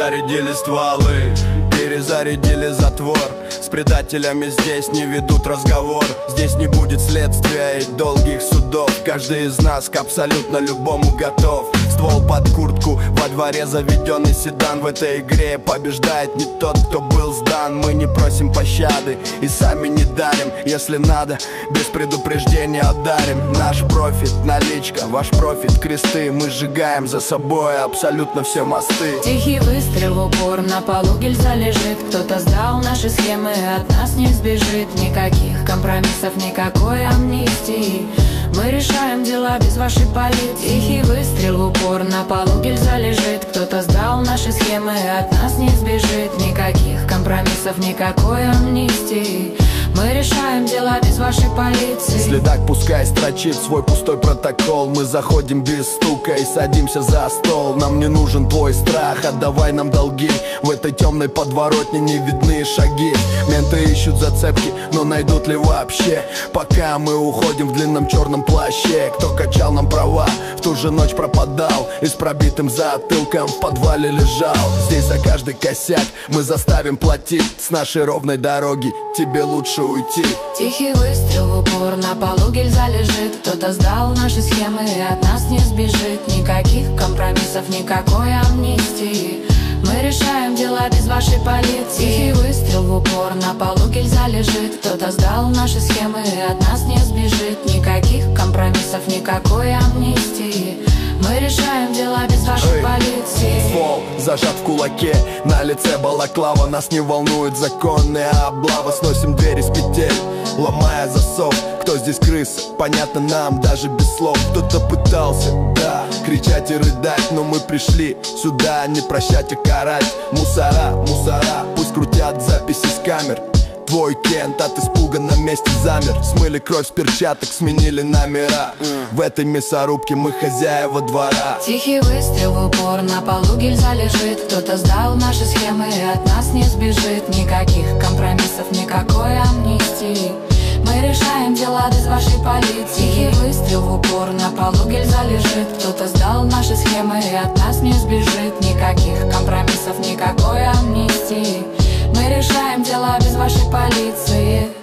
зарядили стволы, перезарядили затвор. С предателями здесь не ведут разговор. Здесь не будет следствия и долгих судов. Каждый из нас к абсолютно любому готов. Ствол под куртку, во дворе заведенный седан. В этой игре побеждает не тот, кто был сдан. Мы не просим пощады и сами не дарим. Если надо, без предупреждения ударим. Наш профит, наличка, ваш профит, кресты. Мы сжигаем за собой абсолютно все мосты. Тихий выстрел в упор, на полу гильза лежит. Кто-то сдал наши схемы, от нас не сбежит. Никаких компромиссов, никакой амнистии. Мы решаем дела без вашей полиции. Тихий выстрел в упор, на полу гильза лежит. Кто-то сдал наши схемы, от нас не сбежит. Никаких компромиссов, никакой амнистии. Мы решаем дела без вашей полиции. Следак пускай строчит свой пустой протокол. Мы заходим без стука и садимся за стол. Нам не нужен твой страх, отдавай нам долги. В этой темной подворотне не видны шаги. Менты ищут зацепки, но найдут ли вообще? Пока мы уходим в длинном черном плаще. Кто качал нам права, в ту же ночь пропадал и с пробитым затылком в подвале лежал. Здесь за каждый косяк мы заставим платить. С нашей ровной дороги тебе лучше уйти. Тихий выстрел в упор, на полу гильза лежит. Кто-то сдал наши схемы и от нас не сбежит. Никаких компромиссов, никакой амнистии. Мы решаем дела без вашей полиции. Тихий выстрел в упор, на полу гильза лежит. Кто-то сдал наши схемы и от нас не сбежит. Никаких компромиссов, никакой амнистии. Мы решаем дела без вашей полиции. Ствол зажат в кулаке, на лице балаклава. Нас не волнует законная облава. Сносим двери с петель, ломая засов. Кто здесь крыса, понятно нам даже без слов. Кто-то пытался, да, кричать и рыдать, но мы пришли сюда не прощать, а карать. Мусора, мусора, пусть крутят записи с камер. Твой Кент от испуга на месте замер. Смыли кровь с перчаток, сменили номера. В этой мясорубке мы хозяева двора. Тихий выстрел в упор, на полу гильза лежит. Кто-то сдал наши схемы и от нас не сбежит. Никаких компромиссов, никакой амнистии. Мы решаем дела без вашей полиции. Тихий выстрел в упор, на полу гильза лежит. Кто-то сдал наши схемы и от нас не сбежит. Никаких компромиссов, никакой амнистии. Мы решаем дела без вашей полиции.